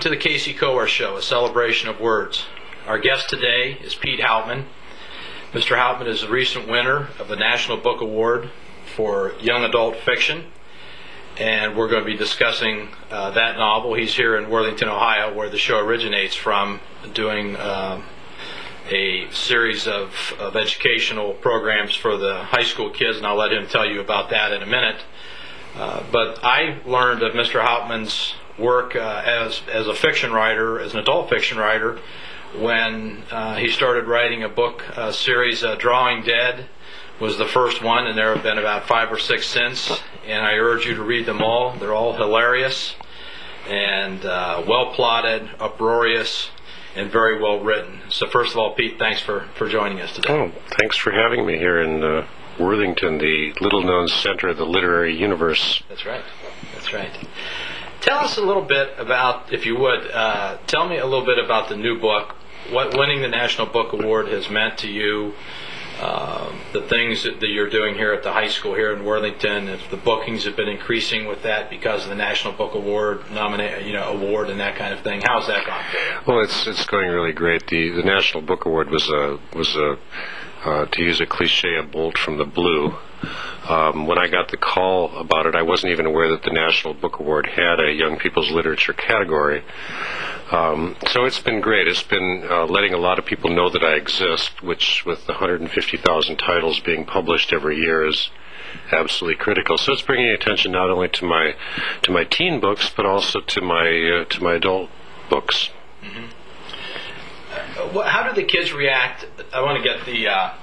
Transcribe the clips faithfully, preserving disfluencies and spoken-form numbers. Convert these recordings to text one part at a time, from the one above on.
to the Casey Coer Show, a celebration of words. Our guest today is Pete Houtman. Mister Houtman is a recent winner of the National Book Award for Young Adult Fiction, and we're going to be discussing uh, that novel. He's here in Worthington, Ohio, where the show originates from, doing uh, a series of, of educational programs for the high school kids, and I'll let him tell you about that in a minute. Uh, but I learned of Mister Houtman's work uh, as as a fiction writer, as an adult fiction writer, when uh, he started writing a book uh, series. uh, Drawing Dead was the first one, and there have been about five or six since, and I urge you to read them all. They're all hilarious and uh, well plotted, uproarious, and very well written. So first of all, Pete, thanks for, for joining us today. Oh, thanks for having me here in uh, Worthington, the little-known center of the literary universe. That's right. That's right. Tell us a little bit about, if you would, uh, tell me a little bit about the new book, what winning the National Book Award has meant to you, uh, the things that, that you're doing here at the high school here in Worthington, if the bookings have been increasing with that because of the National Book Award nominate, you know, award and that kind of thing. How's that gone? Well, it's it's going really great. The the National Book Award was a was a uh, to use a cliche, a bolt from the blue. Um, when I got the call about it, I wasn't even aware that the National Book Award had a Young People's Literature category. Um, so it's been great. It's been uh, letting a lot of people know that I exist, which with one hundred fifty thousand titles being published every year is absolutely critical. So it's bringing attention not only to my to my teen books, but also to my uh, to my adult books. Mm-hmm. Uh, how do the kids react? I want to get the uh,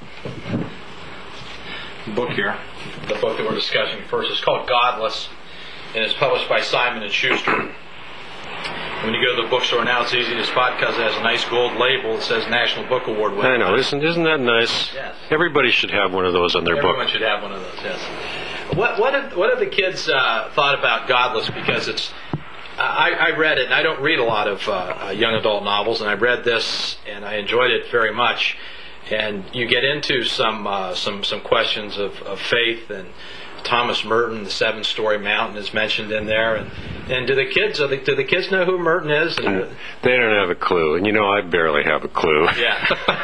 book here. The book that we're discussing first is called Godless, and it's published by Simon and Schuster. When you go to the bookstore now, it's easy to spot because it has a nice gold label that says National Book Award winner. I know, isn't isn't that nice? Yes. Everybody should have one of those on their Everyone book. Everyone should have one of those. Yes. What what have, what have the kids uh, thought about Godless? Because it's I, I read it, and I don't read a lot of uh, young adult novels, and I read this, and I enjoyed it very much. And you get into some uh, some some questions of, of faith, and Thomas Merton, the Seven-Story Mountain, is mentioned in there. And, and do the kids do the, do the kids know who Merton is? And, they don't have a clue, and you know I barely have a clue. Yeah.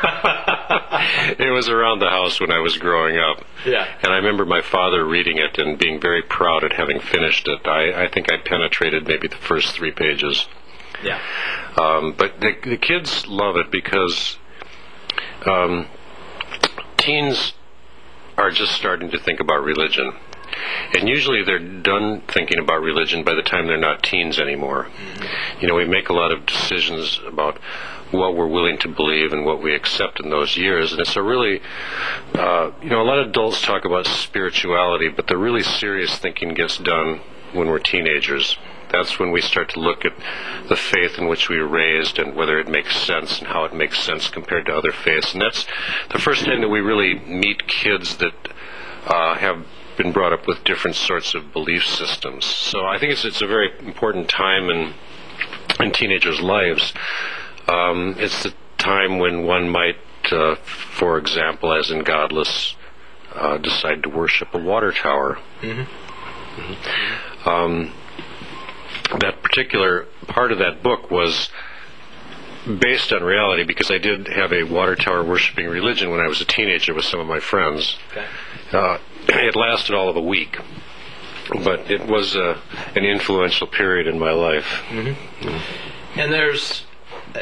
It was around the house when I was growing up. Yeah. And I remember my father reading it and being very proud at having finished it. I, I think I penetrated maybe the first three pages. Yeah. Um, but the, the kids love it because um, teens are just starting to think about religion. And usually they're done thinking about religion by the time they're not teens anymore. Mm-hmm. You know, we make a lot of decisions about what we're willing to believe and what we accept in those years. And it's a really, uh, you know, a lot of adults talk about spirituality, but the really serious thinking gets done when we're teenagers. That's when we start to look at the faith in which we were raised and whether it makes sense and how it makes sense compared to other faiths. And that's the first time that we really meet kids that uh, have been brought up with different sorts of belief systems. So I think it's it's a very important time in in teenagers' lives. Um, it's the time when one might, uh, for example, as in Godless, uh, decide to worship a water tower. Mm-hmm. Mm-hmm. Um, that particular part of that book was based on reality because I did have a water tower worshiping religion when I was a teenager with some of my friends. Okay. Uh, it lasted all of a week, but it was uh, an influential period in my life. Mm-hmm. Mm-hmm. And there's uh,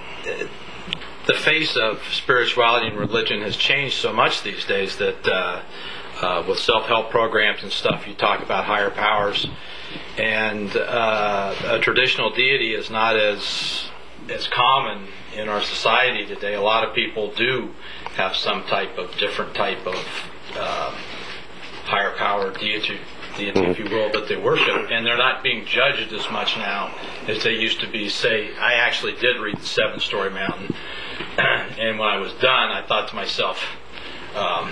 the face of spirituality and religion has changed so much these days that uh, uh, with self-help programs and stuff, you talk about higher powers, and uh, a traditional deity is not as as common in our society today. A lot of people do have some type of different type of uh, higher power deity, deity, if you will, that they worship, and they're not being judged as much now as they used to be. Say, I actually did read the Seven-Story Mountain, and when I was done, I thought to myself, um,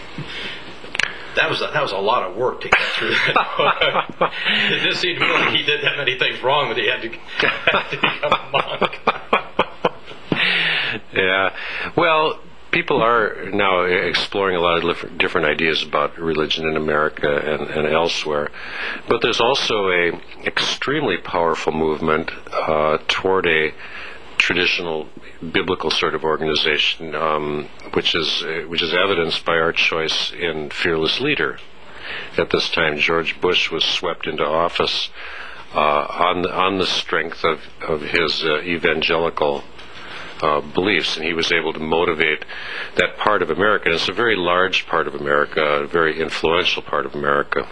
that was a, that was a lot of work to get through that book. It just seemed to me like he did that many things wrong that he had to, had to become a monk. Yeah. Well, people are now exploring a lot of different, different ideas about religion in America and, and elsewhere, but there's also a extremely powerful movement uh, toward a traditional biblical sort of organization, um, which is which is evidenced by our choice in Fearless Leader. At this time, George Bush was swept into office uh, on on the strength of of his uh, evangelical uh, beliefs, and he was able to motivate that part of America. And it's a very large part of America, a very influential part of America.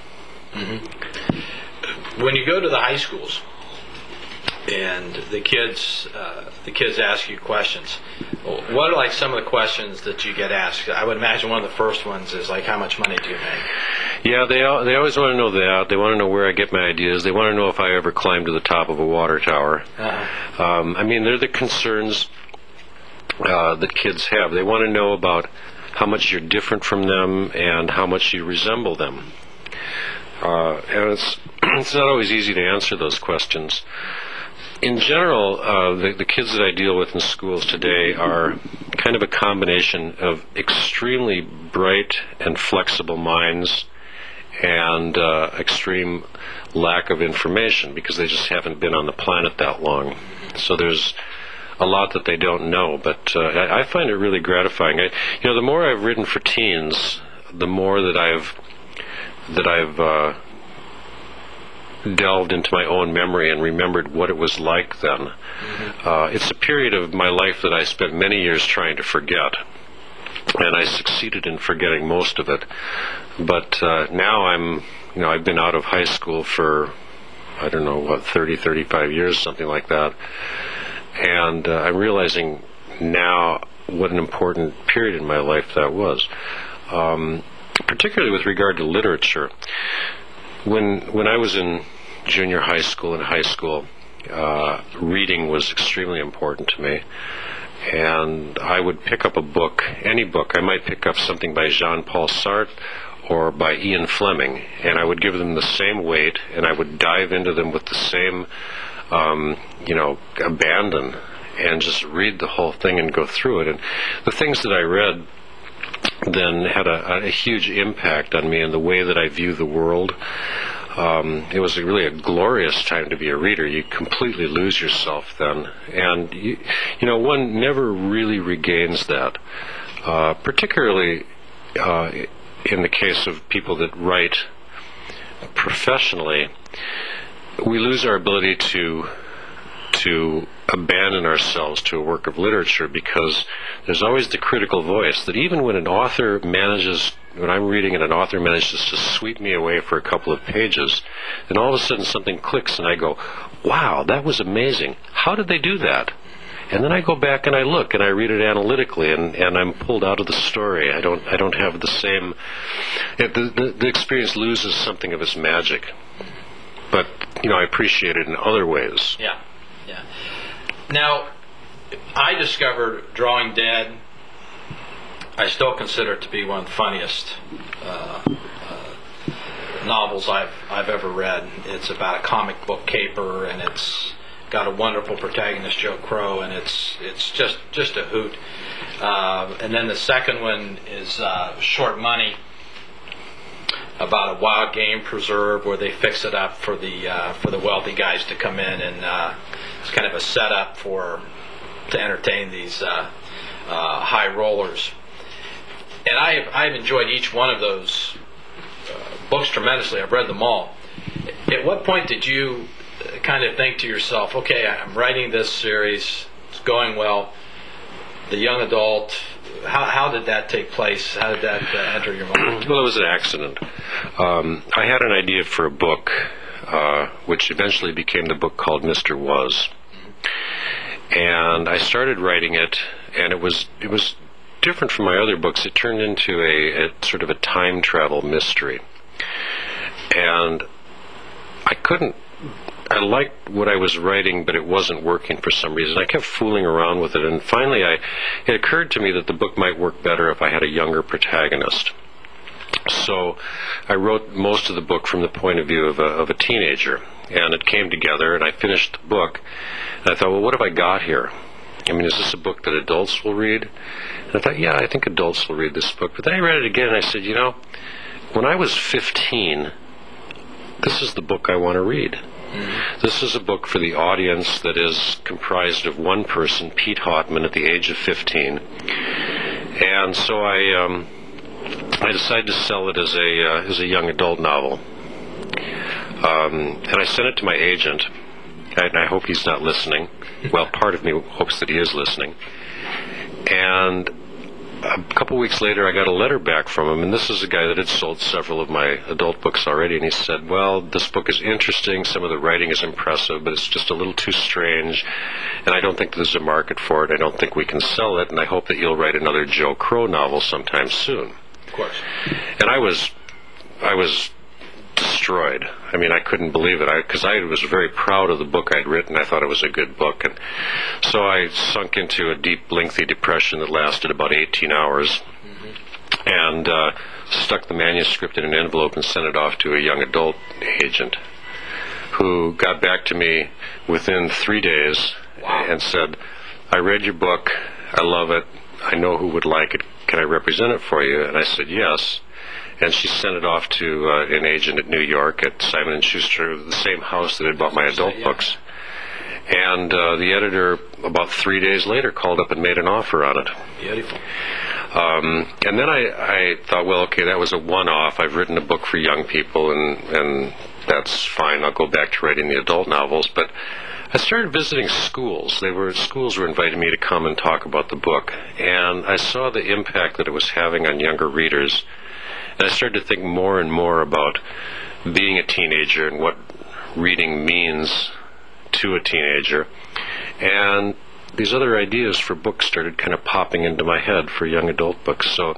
Mm-hmm. When you go to the high schools, and the kids, uh, the kids ask you questions. What are like some of the questions that you get asked? I would imagine one of the first ones is like, "How much money do you make?" Yeah, they al- they always want to know that. They want to know where I get my ideas. They want to know if I ever climb to the top of a water tower. Uh-huh. Um, I mean, they're the concerns uh, that kids have. They want to know about how much you're different from them and how much you resemble them. Uh, and it's it's not always easy to answer those questions. In general, uh, the, the kids that I deal with in schools today are kind of a combination of extremely bright and flexible minds and uh, extreme lack of information because they just haven't been on the planet that long. So there's a lot that they don't know, but uh, I, I find it really gratifying. I, you know, the more I've written for teens, the more that I've that I've uh, delved into my own memory and remembered what it was like then. Mm-hmm. Uh, it's a period of my life that I spent many years trying to forget, and I succeeded in forgetting most of it. But uh, now I'm, you know, I've been out of high school for, I don't know, what, thirty, thirty-five years, something like that, and uh, I'm realizing now what an important period in my life that was, um, particularly with regard to literature. When when I was in junior high school and high school, uh, reading was extremely important to me. And I would pick up a book, any book. I might pick up something by Jean-Paul Sartre or by Ian Fleming, and I would give them the same weight, and I would dive into them with the same, um, you know, abandon, and just read the whole thing and go through it. And the things that I read then had a, a huge impact on me in the way that I view the world. Um, it was a really a glorious time to be a reader. You completely lose yourself then. And, you, you know, one never really regains that, uh, particularly uh, in the case of people that write professionally. We lose our ability to to abandon ourselves to a work of literature because there's always the critical voice that even when an author manages, when I'm reading and an author manages to sweep me away for a couple of pages, then all of a sudden something clicks and I go, wow, that was amazing. How did they do that? And then I go back and I look and I read it analytically and, and I'm pulled out of the story. I don't I don't have the same, it, the, the, the experience loses something of its magic. But, you know, I appreciate it in other ways. Yeah. Yeah. Now, I discovered Drawing Dead. I still consider it to be one of the funniest uh, uh, novels I've I've ever read. It's about a comic book caper, and it's got a wonderful protagonist, Joe Crow, and it's it's just just a hoot. Uh, and then the second one is uh, Short Money, about a wild game preserve where they fix it up for the uh, for the wealthy guys to come in, and uh, it's kind of a setup for to entertain these uh, uh, high rollers. And I have I've enjoyed each one of those uh, books tremendously. I've read them all. At what point did you kind of think to yourself, okay, I'm writing this series, it's going well, the young adult? How, how did that take place? How did that uh, enter your mind? Well, it was an accident. Um, I had an idea for a book, uh, which eventually became the book called Mister Was. And I started writing it, and it was it was different from my other books. It turned into a, a sort of a time travel mystery. And I couldn't I liked what I was writing, but it wasn't working for some reason. I kept fooling around with it, and finally I, it occurred to me that the book might work better if I had a younger protagonist. So I wrote most of the book from the point of view of a, of a teenager, and it came together, and I finished the book, and I thought, well, what have I got here? I mean, is this a book that adults will read? And I thought, yeah, I think adults will read this book. But then I read it again, and I said, you know, when I was fifteen, this is the book I want to read. Mm-hmm. This is a book for the audience that is comprised of one person, Pete Hautman, at the age of fifteen. And so I, um, I decided to sell it as a uh, as a young adult novel. Um, and I sent it to my agent, and I hope he's not listening. Well, part of me hopes that he is listening. And a couple weeks later, I got a letter back from him, and this is a guy that had sold several of my adult books already, and he said, well, this book is interesting, some of the writing is impressive, but it's just a little too strange, and I don't think there's a market for it, I don't think we can sell it, and I hope that you'll write another Joe Crow novel sometime soon. Of course. And I was, I was destroyed. I mean, I couldn't believe it, because I, I was very proud of the book I'd written. I thought it was a good book, and so I sunk into a deep, lengthy depression that lasted about eighteen hours, mm-hmm. and uh, stuck the manuscript in an envelope and sent it off to a young adult agent, who got back to me within three days wow. and said, I read your book, I love it, I know who would like it, can I represent it for you? And I said, yes. And she sent it off to uh, an agent at New York at Simon and Schuster, the same house that had bought my adult yeah. books. And uh, the editor, about three days later, called up and made an offer on it. Beautiful. Um, and then I, I thought, well, okay, that was a one-off. I've written a book for young people, and, and that's fine. I'll go back to writing the adult novels. But I started visiting schools. They were schools were inviting me to come and talk about the book. And I saw the impact that it was having on younger readers. And I started to think more and more about being a teenager and what reading means to a teenager. And these other ideas for books started kind of popping into my head for young adult books. So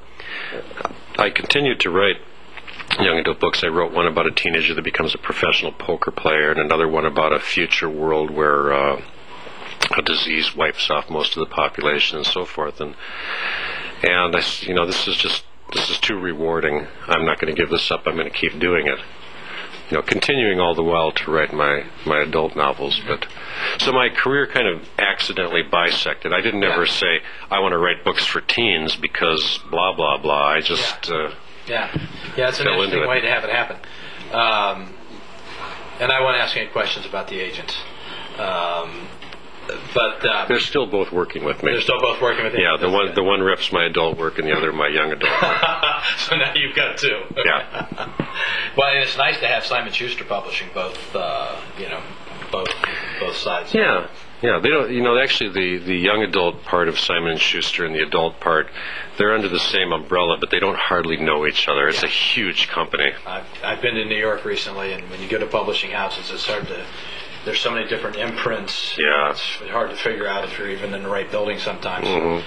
I continued to write young adult books. I wrote one about a teenager that becomes a professional poker player, and another one about a future world where uh, a disease wipes off most of the population and so forth. And, and I, you know, this is just This is too rewarding. I'm not going to give this up. I'm going to keep doing it. You know, continuing all the while to write my, my adult novels. But so my career kind of accidentally bisected. I didn't ever yeah. say I want to write books for teens because blah blah blah. I just yeah uh, yeah yeah. It's an fell interesting into way it. to have it happen. Um, and I won't ask any questions about the agent. Um, But uh, they're still both working with me. They're still both working with you. Yeah, the That's one good. the one reps my adult work and the other my young adult work. So now you've got two. Yeah. Well, and it's nice to have Simon Schuster publishing both. Uh, you know, both both sides. Yeah, yeah. They don't. You know, actually, the the young adult part of Simon and Schuster and the adult part, they're under the same umbrella, but they don't hardly know each other. It's yeah. a huge company. I've I've been to New York recently, and when you go to publishing houses, it's hard to. There's so many different imprints. Yeah. It's hard to figure out if you're even in the right building sometimes.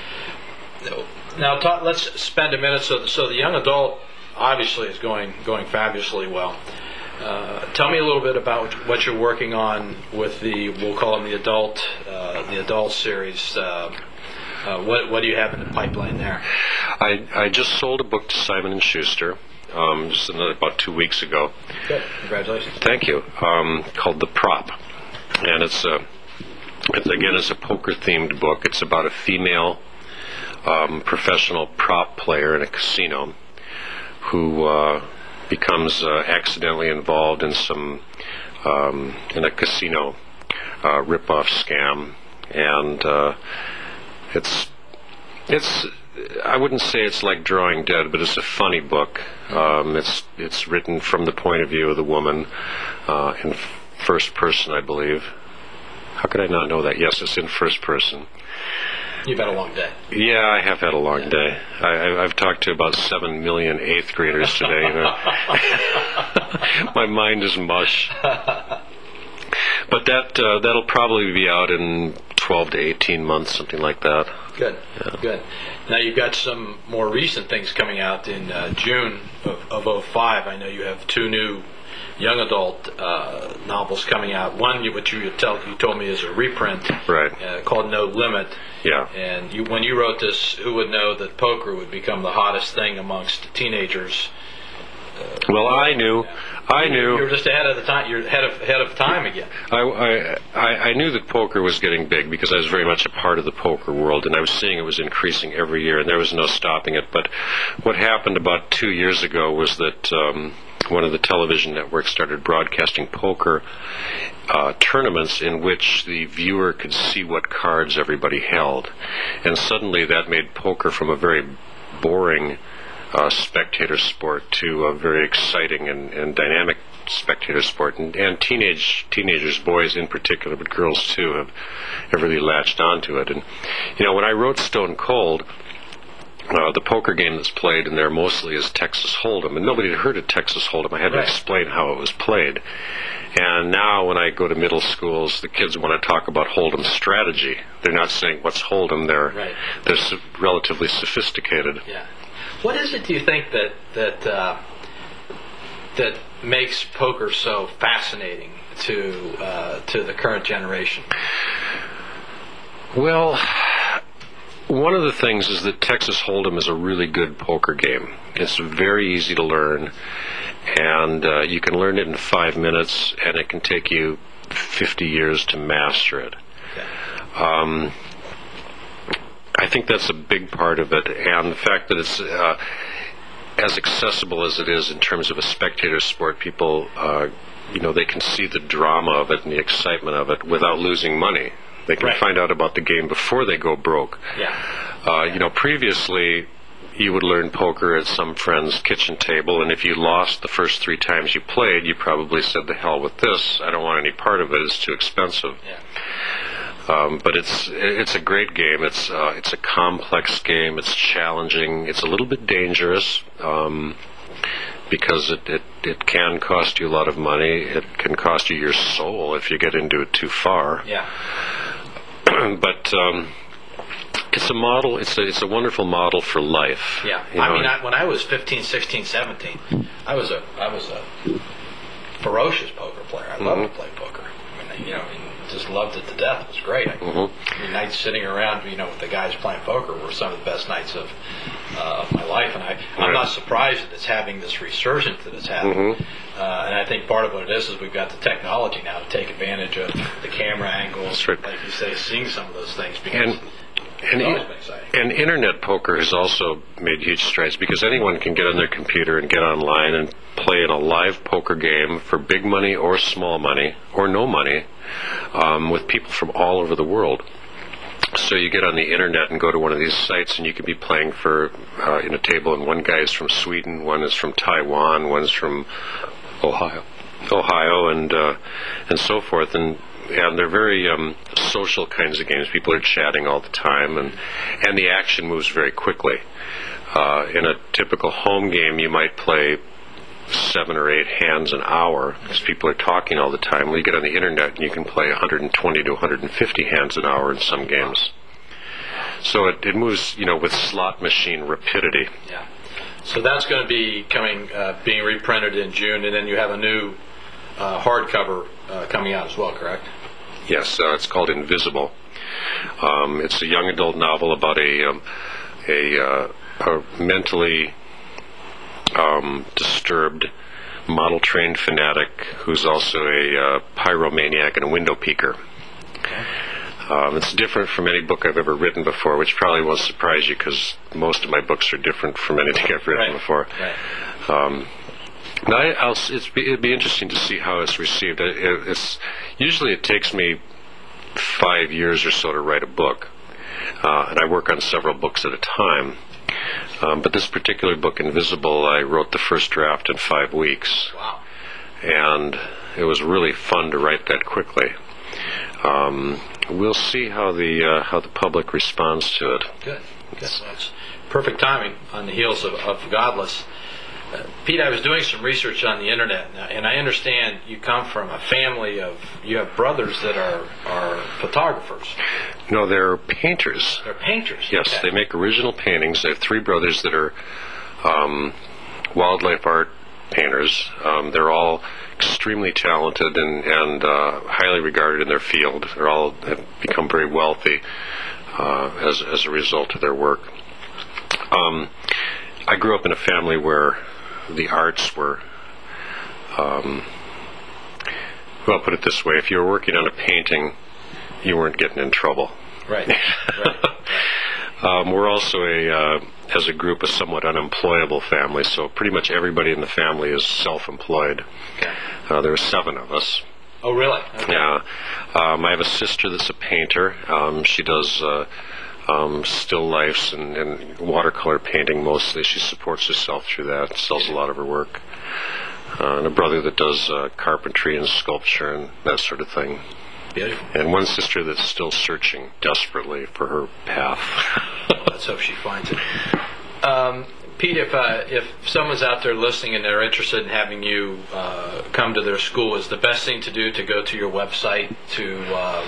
Mm-hmm. Now, talk, let's spend a minute. So, so the young adult obviously is going going fabulously well. Uh, tell me a little bit about what you're working on with the, we'll call them the adult, uh, the adult series. Uh, uh, what what do you have in the pipeline there? I I just sold a book to Simon and Schuster. Um, just another, about two weeks ago. Good, congratulations. Thank you. Um, called The Prop. And it's a, it's, again, it's a poker-themed book. It's about a female um, professional prop player in a casino who uh, becomes uh, accidentally involved in some um, in a casino uh, rip-off scam, and uh, it's it's. I wouldn't say it's like Drawing Dead, but it's a funny book. Um, it's it's written from the point of view of the woman uh, in first person, I believe. How could I not know that? Yes, it's in first person. You've had a long day. Yeah, I have had a long yeah. day. I, I, I've talked to about seven million eighth graders today. You know? My mind is mush. But that uh, that'll probably be out in twelve to eighteen months, something like that. Good, yeah. good. Now you've got some more recent things coming out in uh, June of, of oh five. I know you have two new young adult uh, novels coming out. One, which you tell you told me is a reprint, right? Uh, called No Limit. Yeah. And you, when you wrote this, who would know that poker would become the hottest thing amongst teenagers Well, I knew, I knew. You were just ahead of the time. You're ahead of ahead of time again. I, I, I I knew that poker was getting big because I was very much a part of the poker world, and I was seeing it was increasing every year, and there was no stopping it. But what happened about two years ago was that um, one of the television networks started broadcasting poker uh, tournaments in which the viewer could see what cards everybody held, and suddenly that made poker from a very boring Uh, spectator sport to a very exciting and, and dynamic spectator sport, and, and teenage teenagers, boys in particular, but girls too, have, have really latched onto it. And you know, when I wrote Stone Cold, uh, the poker game that's played in there mostly is Texas Hold'em, and nobody had heard of Texas Hold'em. I had Right. to explain how it was played. And now when I go to middle schools, the kids want to talk about Hold'em strategy. They're not saying what's Hold'em. They're Right. they're so- relatively sophisticated. Yeah. What is it, do you think, that that uh, that makes poker so fascinating to uh, to the current generation? Well, one of the things is that Texas Hold'em is a really good poker game. It's very easy to learn, and uh, you can learn it in five minutes, and it can take you fifty years to master it. Okay. Um, I think that's a big part of it, and the fact that it's uh, as accessible as it is in terms of a spectator sport. People, uh, you know, they can see the drama of it and the excitement of it without losing money. They can Right. find out about the game before they go broke. Yeah. Uh, you know, previously you would learn poker at some friend's kitchen table, and if you lost the first three times you played, you probably said, "The hell with this! I don't want any part of it. It's too expensive." Yeah. Um, but it's it's a great game. It's uh, it's a complex game. It's challenging. It's a little bit dangerous um, because it, it it can cost you a lot of money. It can cost you your soul if you get into it too far. Yeah. But um, it's a model. It's a it's a wonderful model for life. Yeah. You I know, mean, I, when I was fifteen, sixteen, seventeen, I was a I was a ferocious poker player. I loved to play poker. I mean, you know, I just loved it to death. It was great. I, Mhm. I mean, nights sitting around, you know, with the guys playing poker were some of the best nights of uh, of my life. And I, I'm Right. not surprised that it's having this resurgence that it's having. Mhm. Uh, and I think part of what it is is we've got the technology now to take advantage of the camera angles, That's right. like you say, seeing some of those things. Because And and, it's always been exciting. and internet poker has also made huge strides because anyone can get on their computer and get online and play in a live poker game for big money or small money or no money um, with people from all over the world. So you get on the internet and go to one of these sites, and you can be playing for uh, in a table, and one guy is from Sweden, one is from Taiwan, one's from Ohio, Ohio, and uh, and so forth, and and they're very um, social kinds of games. People are chatting all the time, and and the action moves very quickly. Uh, in a typical home game, you might play seven or eight hands an hour because people are talking all the time. When you get on the internet, and you can play one hundred twenty to one hundred fifty hands an hour in some games. So it, it moves, you know, with slot machine rapidity. Yeah. So that's going to be coming, uh, being reprinted in June, and then you have a new uh, hardcover uh, coming out as well, correct? Yes, uh, it's called Invisible. Um, it's a young adult novel about a um, a, uh, a mentally um, disturbed model train fanatic who's also a uh, pyromaniac and a window peeker. Okay. Um, it's different from any book I've ever written before, which probably won't surprise you because most of my books are different from anything I've written Right. before. Right. Um, now I, I'll, it's be, it'd be interesting to see how it's received. It, it, it's usually it takes me five years or so to write a book, uh, and I work on several books at a time. Um, but this particular book, Invisible, I wrote the first draft in five weeks, Wow. and it was really fun to write that quickly. Um, we'll see how the uh, how the public responds to it. Good. Good. Well, it's perfect timing on the heels of, of Godless. Uh, Pete, I was doing some research on the internet, and I understand you come from a family of, you have brothers that are, are photographers. No, they're painters. They're painters. Yes, Okay. they make original paintings. I have three brothers that are um, wildlife art painters. Um, they're all extremely talented and, and uh, highly regarded in their field. They're all have become very wealthy uh, as, as a result of their work. Um, I grew up in a family where the arts were. Um, well, I'll put it this way: if you were working on a painting, you weren't getting in trouble. Right. Right. Um, we're also a, uh, as a group, a somewhat unemployable family. So pretty much everybody in the family is self-employed. Okay. Uh, there are seven of us. Oh, really? Okay. Yeah. Um, I have a sister that's a painter. Um, she does uh, um, still lifes and, and watercolor painting mostly. She supports herself through that, sells a lot of her work. Uh, and a brother that does uh, carpentry and sculpture and that sort of thing. Beautiful. And one sister that's still searching desperately for her path. Let's hope she finds it. Um, Pete, if uh, if someone's out there listening and they're interested in having you uh, come to their school, is the best thing to do to go to your website to uh,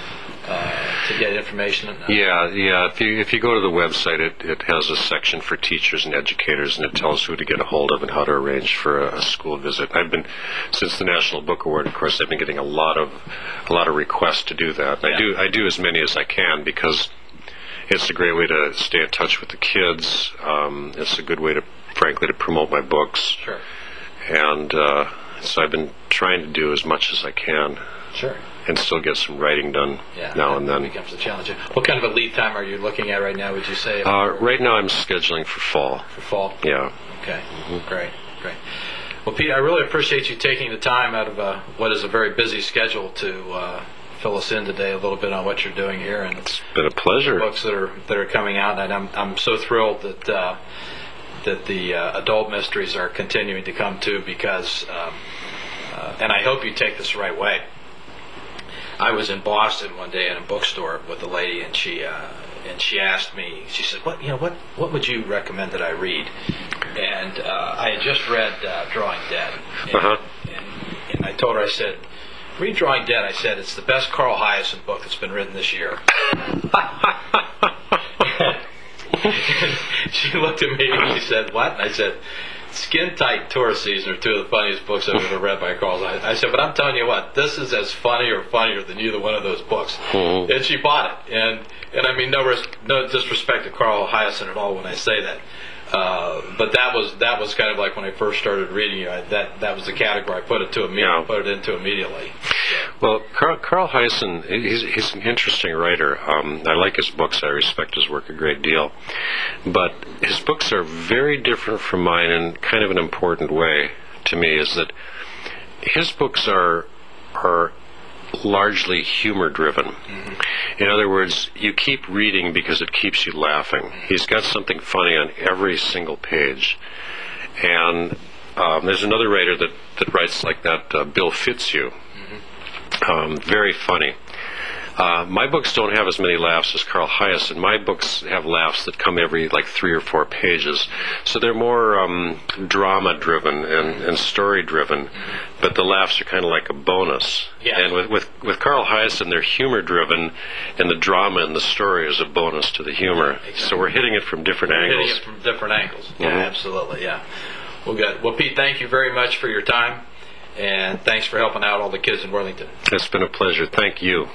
uh, to get information? Yeah, yeah. If you if you go to the website, it, it has a section for teachers and educators, and it tells who to get a hold of and how to arrange for a, a school visit. I've been since the National Book Award, of course, I've been getting a lot of a lot of requests to do that. And Yeah. I do I do as many as I can because it's a great way to stay in touch with the kids. Um, it's a good way to, frankly, to promote my books. Sure. And uh, so I've been trying to do as much as I can. Sure. And still get some writing done Yeah, now that and then. becomes a challenge. What kind of a lead time are you looking at right now, would you say? Uh, right now I'm scheduling for fall. For fall? Yeah. Okay, great, great. Well, Pete, I really appreciate you taking the time out of uh, what is a very busy schedule to uh, fill us in today a little bit on what you're doing here and It's been a pleasure. books that are that are coming out. And I'm I'm so thrilled that uh, that the uh, adult mysteries are continuing to come too, because um, uh, and I hope you take this the right way. I was in Boston one day in a bookstore with a lady, and she uh, and she asked me. She said, "What you know? What what would you recommend that I read?" And uh, I had just read uh, Drawing Dead, and, Uh-huh. and, and I told her, I said, "Read Drawing Dead." I said, "It's the best Carl Hiaasen book that's been written this year." She looked at me and she said, "What?" And I said, "Skin Tight, Tourist Season are two of the funniest books I've ever read by Carl Hiaasen." I said, "But I'm telling you what, this is as funny or funnier than either one of those books." Mhm. And she bought it. And and I mean, no res- no disrespect to Carl Hiaasen at all when I say that. Uh, but that was that was kind of like when I first started reading it. I, that that was the category I put it to immediately. Yeah. Put it into immediately. Well, Carl, Carl Hiaasen, he's, he's an interesting writer. Um, I like his books. I respect his work a great deal. But his books are very different from mine in kind of an important way to me, is that his books are are largely humor-driven. Mm-hmm. In other words, you keep reading because it keeps you laughing. He's got something funny on every single page. And um, there's another writer that, that writes like that, uh, Bill Fitzhugh. Um, very funny. Uh, my books don't have as many laughs as Carl Hiaasen. My books have laughs that come every like three or four pages. So they're more um, drama-driven and, and story-driven, but the laughs are kind of like a bonus. Yeah. And with, with, with Carl Hiaasen, they're humor-driven, and the drama and the story is a bonus to the humor. Exactly. So we're hitting it from different angles. Hitting it from different angles. Yeah, Mhm. absolutely. Yeah. Well, good. Well, Pete, thank you very much for your time, and thanks for helping out all the kids in Worthington. It's been a pleasure. Thank you.